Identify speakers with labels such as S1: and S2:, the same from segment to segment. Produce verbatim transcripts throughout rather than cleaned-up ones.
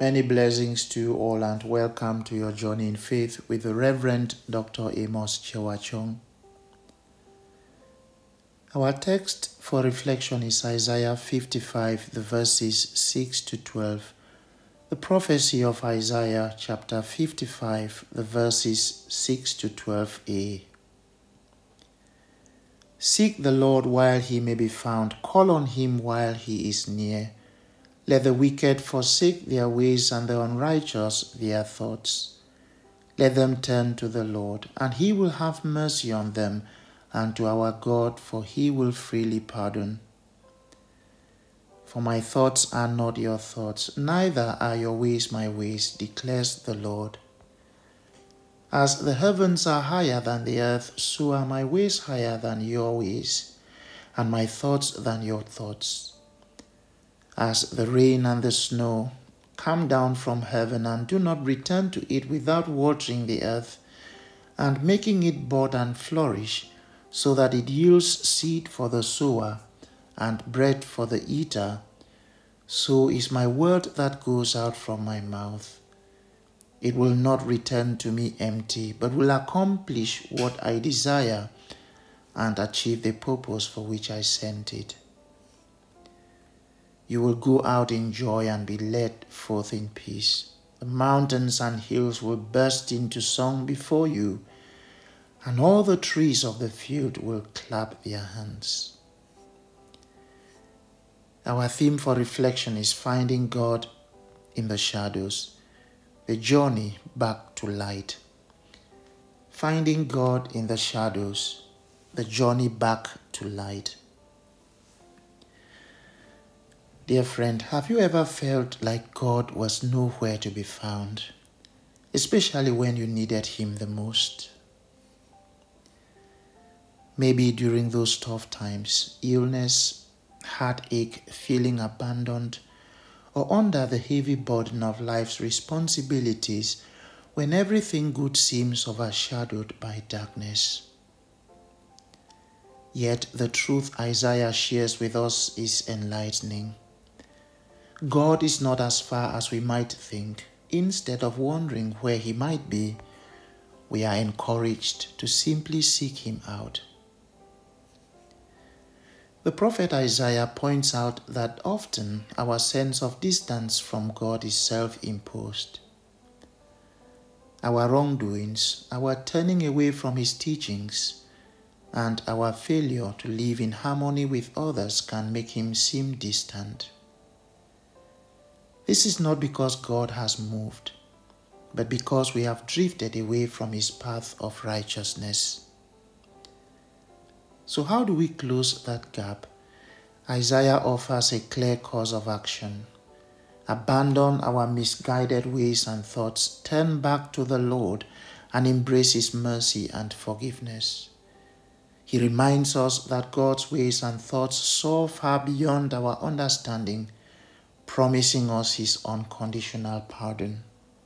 S1: Many blessings to you all and welcome to your journey in faith with the Reverend Doctor Amos Chewachong. Our text for reflection is Isaiah fifty-five, the verses six to twelve. The prophecy of Isaiah chapter fifty-five, the verses six to twelve a. Seek the Lord while he may be found, call on him while he is near. Let the wicked forsake their ways and the unrighteous their thoughts. Let them turn to the Lord, and he will have mercy on them, and to our God, for he will freely pardon. For my thoughts are not your thoughts, neither are your ways my ways, declares the Lord. As the heavens are higher than the earth, so are my ways higher than your ways, and my thoughts than your thoughts. As the rain and the snow come down from heaven and do not return to it without watering the earth and making it bud and flourish, so that it yields seed for the sower and bread for the eater, so is my word that goes out from my mouth. It will not return to me empty, but will accomplish what I desire and achieve the purpose for which I sent it. You will go out in joy and be led forth in peace. The mountains and hills will burst into song before you, and all the trees of the field will clap their hands. Our theme for reflection is finding God in the shadows, the journey back to light. Finding God in the shadows, the journey back to light. Dear friend, have you ever felt like God was nowhere to be found, especially when you needed him the most? Maybe during those tough times, illness, heartache, feeling abandoned, or under the heavy burden of life's responsibilities, when everything good seems overshadowed by darkness. Yet the truth Isaiah shares with us is enlightening. God is not as far as we might think. Instead of wondering where he might be, we are encouraged to simply seek him out. The prophet Isaiah points out that often our sense of distance from God is self-imposed. Our wrongdoings, our turning away from his teachings, and our failure to live in harmony with others can make him seem distant. This is not because God has moved, but because we have drifted away from his path of righteousness. So how do we close that gap? Isaiah offers a clear course of action. Abandon our misguided ways and thoughts, turn back to the Lord, and embrace his mercy and forgiveness. He reminds us that God's ways and thoughts soar far beyond our understanding, promising us his unconditional pardon.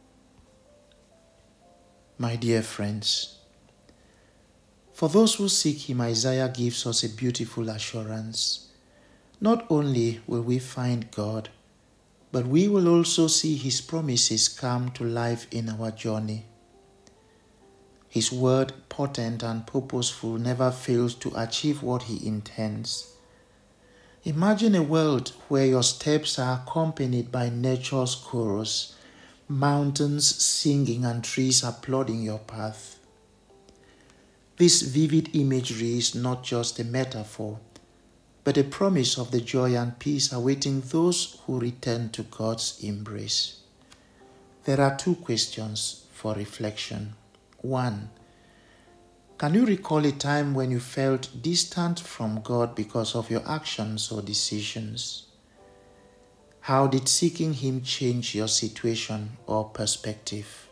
S1: My dear friends, for those who seek him, Isaiah gives us a beautiful assurance. Not only will we find God, but we will also see his promises come to life in our journey. His word, potent and purposeful, never fails to achieve what he intends. Imagine a world where your steps are accompanied by nature's chorus, mountains singing and trees applauding your path. This vivid imagery is not just a metaphor, but a promise of the joy and peace awaiting those who return to God's embrace. There are two questions for reflection. One, can you recall a time when you felt distant from God because of your actions or decisions? How did seeking him change your situation or perspective?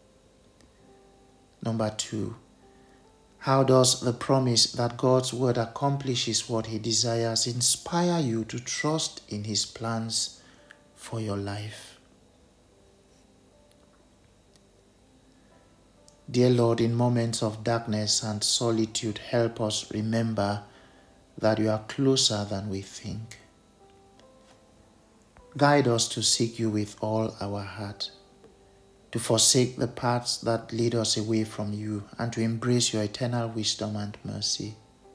S1: Number two, how does the promise that God's word accomplishes what he desires inspire you to trust in his plans for your life? Dear Lord, in moments of darkness and solitude, help us remember that you are closer than we think. Guide us to seek you with all our heart, to forsake the paths that lead us away from you, and to embrace your eternal wisdom and mercy.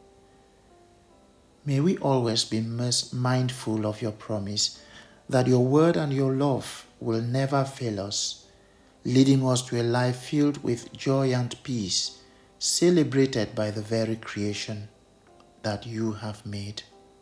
S1: May we always be mindful of your promise that your word and your love will never fail us, leading us to a life filled with joy and peace, celebrated by the very creation that you have made.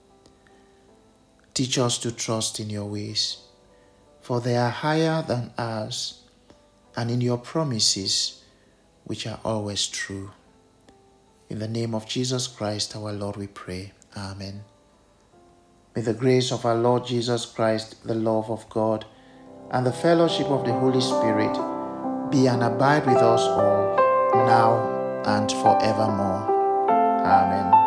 S1: Teach us to trust in your ways, for they are higher than ours, and in your promises, which are always true. In the name of Jesus Christ, our Lord, we pray. Amen. May the grace of our Lord Jesus Christ, the love of God, and the fellowship of the Holy Spirit be and abide with us all, now and forevermore. Amen.